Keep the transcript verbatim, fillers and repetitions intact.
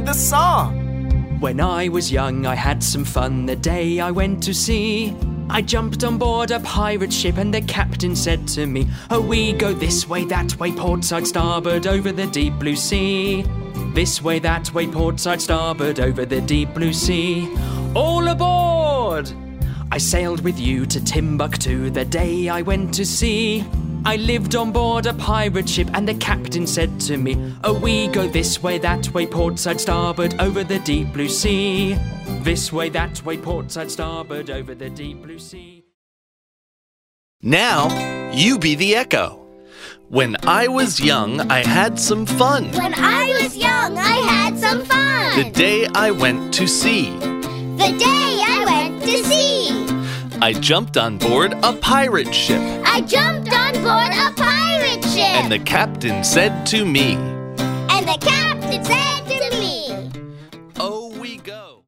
the song. When I was young, I had some fun the day I went to sea. I jumped on board a pirate ship and the captain said to me, "Oh, we go this way, that way, port side, starboard, over the deep blue sea. This way, that way, port side, starboard, over the deep blue sea. All aboard!" I sailed with you to Timbuktu the day I went to sea. I lived on board a pirate ship and the captain said to me, "Oh, we go this way, that way, port side, starboard, over the deep blue sea. This way, that way, port side, starboard, over the deep blue sea." Now, you be the echo. When I was young, I had some fun. When I was young, I had some fun. The day I went to sea. The day I went to sea. I jumped on board a pirate ship. I jumped on board a pirate ship. And the captain said to me, And the captain said